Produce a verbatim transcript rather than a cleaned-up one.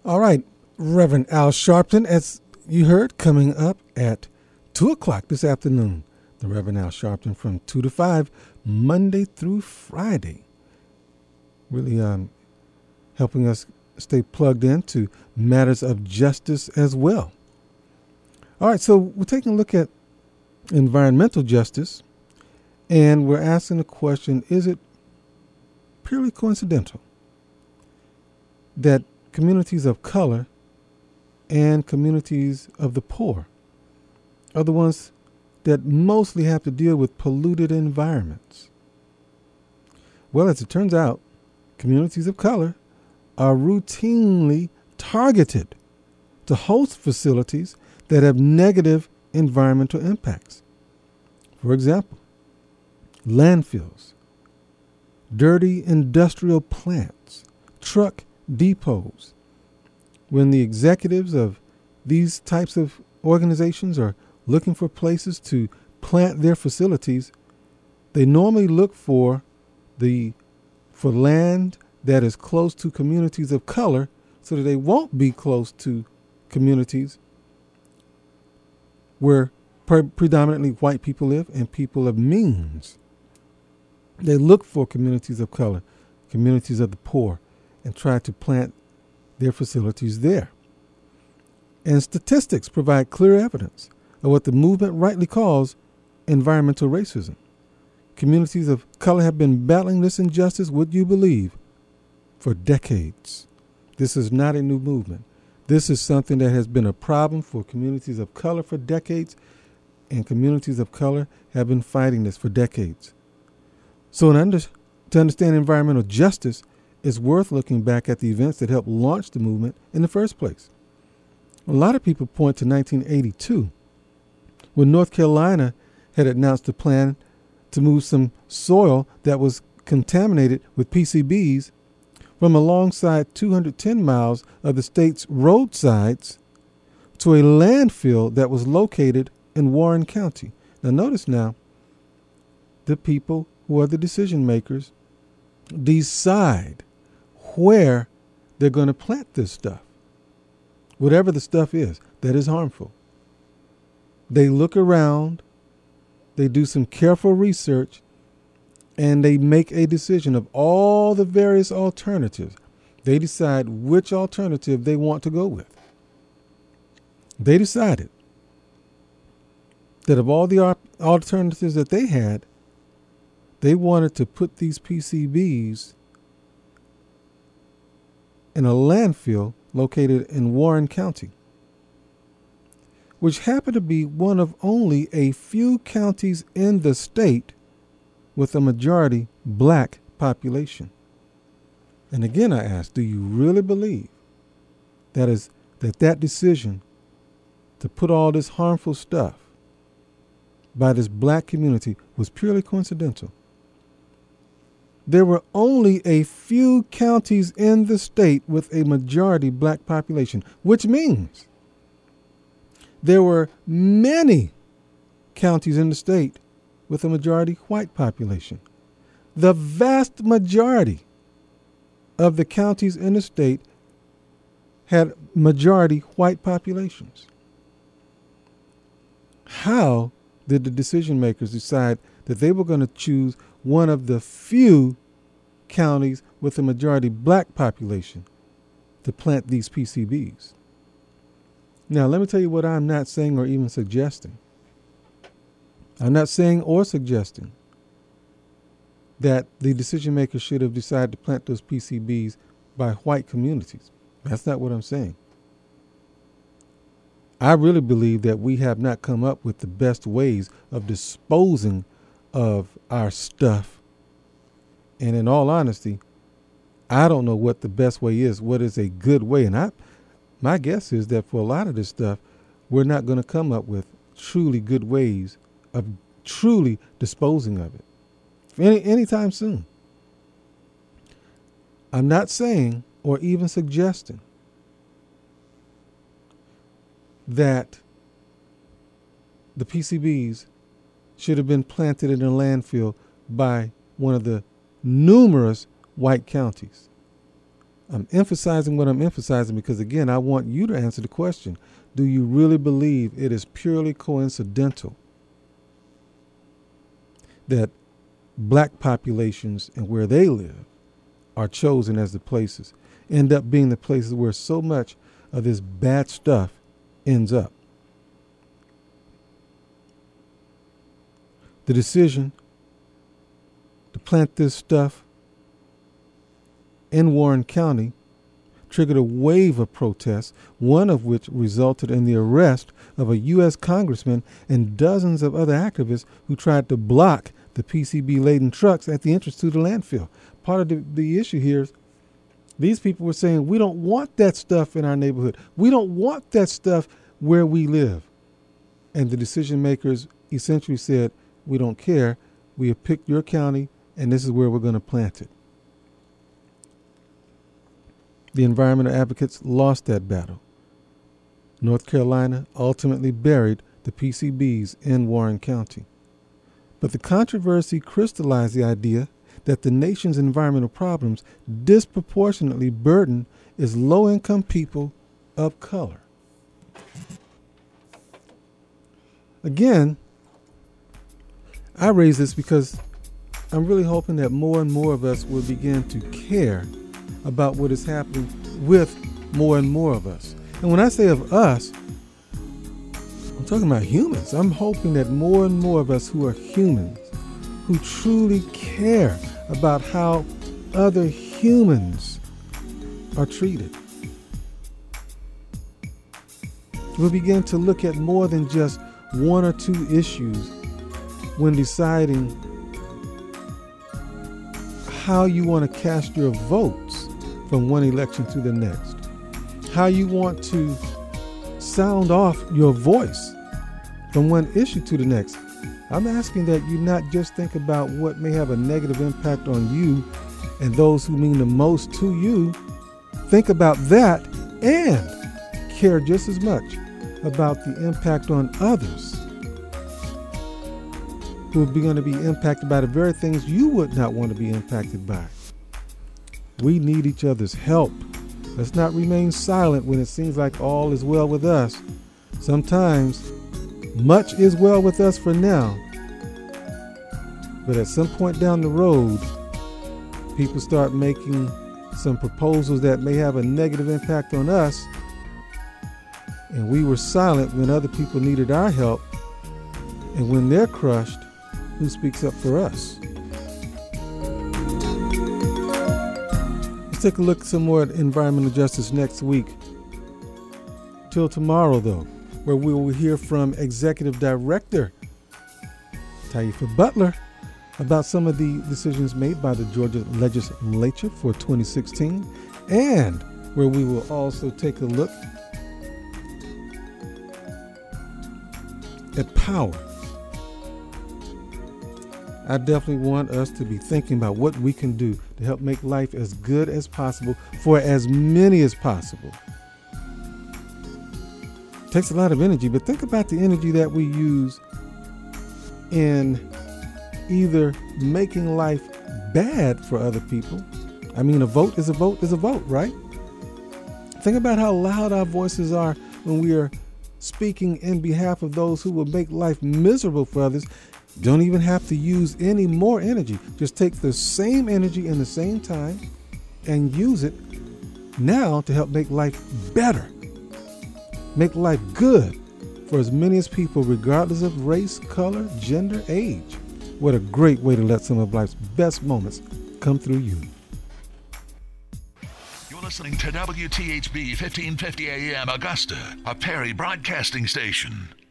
All right, Reverend Al Sharpton, as you heard, coming up at two o'clock this afternoon. The Reverend Al Sharpton from two to five, Monday through Friday. Really um, helping us stay plugged into matters of justice as well. All right, so we're taking a look at environmental justice, and we're asking the question, is it purely coincidental that communities of color and communities of the poor are the ones that mostly have to deal with polluted environments? Well, as it turns out, communities of color are routinely targeted to host facilities that have negative environmental impacts. For example, landfills, dirty industrial plants, truck depots. When the executives of these types of organizations are looking for places to plant their facilities, they normally look for the for land that is close to communities of color so that they won't be close to communities where pre- predominantly white people live and people of means. They look for communities of color, communities of the poor, and try to plant their facilities there. And statistics provide clear evidence of what the movement rightly calls environmental racism. Communities of color have been battling this injustice, would you believe, for decades. This is not a new movement. This is something that has been a problem for communities of color for decades, and communities of color have been fighting this for decades. So in under, to understand environmental justice, it's worth looking back at the events that helped launch the movement in the first place. A lot of people point to nineteen eighty-two, when North Carolina had announced a plan to move some soil that was contaminated with P C Bs from alongside two hundred ten miles of the state's roadsides to a landfill that was located in Warren County. Now notice now, the people who are the decision makers decide where they're going to plant this stuff, whatever the stuff is that is harmful. They look around, they do some careful research, and they make a decision of all the various alternatives. They decide which alternative they want to go with. They decided that of all the op- alternatives that they had, they wanted to put these P C Bs in a landfill located in Warren County, which happened to be one of only a few counties in the state with a majority black population. And again, I ask, do you really believe that is that that decision to put all this harmful stuff by this black community was purely coincidental? There were only a few counties in the state with a majority black population, which means there were many counties in the state with a majority white population. The vast majority of the counties in the state had majority white populations. How did the decision makers decide that they were going to choose one of the few counties with a majority black population to plant these P C Bs? Now, let me tell you what I'm not saying or even suggesting. I'm not saying or suggesting that the decision makers should have decided to plant those P C Bs by white communities. That's not what I'm saying. I really believe that we have not come up with the best ways of disposing of our stuff. And in all honesty, I don't know what the best way is, what is a good way. And I, my guess is that for a lot of this stuff, we're not going to come up with truly good ways of truly disposing of it any anytime soon. I'm not saying or even suggesting that the P C Bs should have been planted in a landfill by one of the numerous white counties. I'm emphasizing what I'm emphasizing because, again, I want you to answer the question. Do you really believe it is purely coincidental that black populations and where they live are chosen as the places, end up being the places where so much of this bad stuff ends up? The decision to plant this stuff in Warren County triggered a wave of protests, one of which resulted in the arrest of a U S congressman and dozens of other activists who tried to block the P C B-laden trucks at the entrance to the landfill. Part of the, the issue here is these people were saying, we don't want that stuff in our neighborhood. We don't want that stuff where we live. And the decision makers essentially said, we don't care. We have picked your county, and this is where we're going to plant it. The environmental advocates lost that battle. North Carolina ultimately buried the P C Bs in Warren County. But the controversy crystallized the idea that the nation's environmental problems disproportionately burden its low-income people of color. Again, I raise this because I'm really hoping that more and more of us will begin to care about what is happening with more and more of us. And when I say of us, I'm talking about humans. I'm hoping that more and more of us who are humans, who truly care about how other humans are treated, will begin to look at more than just one or two issues when deciding how you want to cast your votes from one election to the next, how you want to sound off your voice from one issue to the next. I'm asking that you not just think about what may have a negative impact on you and those who mean the most to you. Think about that and care just as much about the impact on others who are going to be impacted by the very things you would not want to be impacted by. We need each other's help. Let's not remain silent when it seems like all is well with us. Sometimes much is well with us for now, but at some point down the road, people start making some proposals that may have a negative impact on us, and we were silent when other people needed our help, and when they're crushed, who speaks up for us? Let's take a look at some more at environmental justice next week. Till tomorrow, though, where we will hear from Executive Director Taifa Butler about some of the decisions made by the Georgia legislature for twenty sixteen, and where we will also take a look at power. I definitely want us to be thinking about what we can do to help make life as good as possible for as many as possible. It takes a lot of energy, but think about the energy that we use in either making life bad for other people. I mean, a vote is a vote is a vote, right? Think about how loud our voices are when we are speaking in behalf of those who will make life miserable for others. Don't even have to use any more energy. Just take the same energy in the same time and use it now to help make life better. Make life good for as many as people, regardless of race, color, gender, age. What a great way to let some of life's best moments come through you. You're listening to W T H B fifteen fifty A M Augusta, a Perry broadcasting station.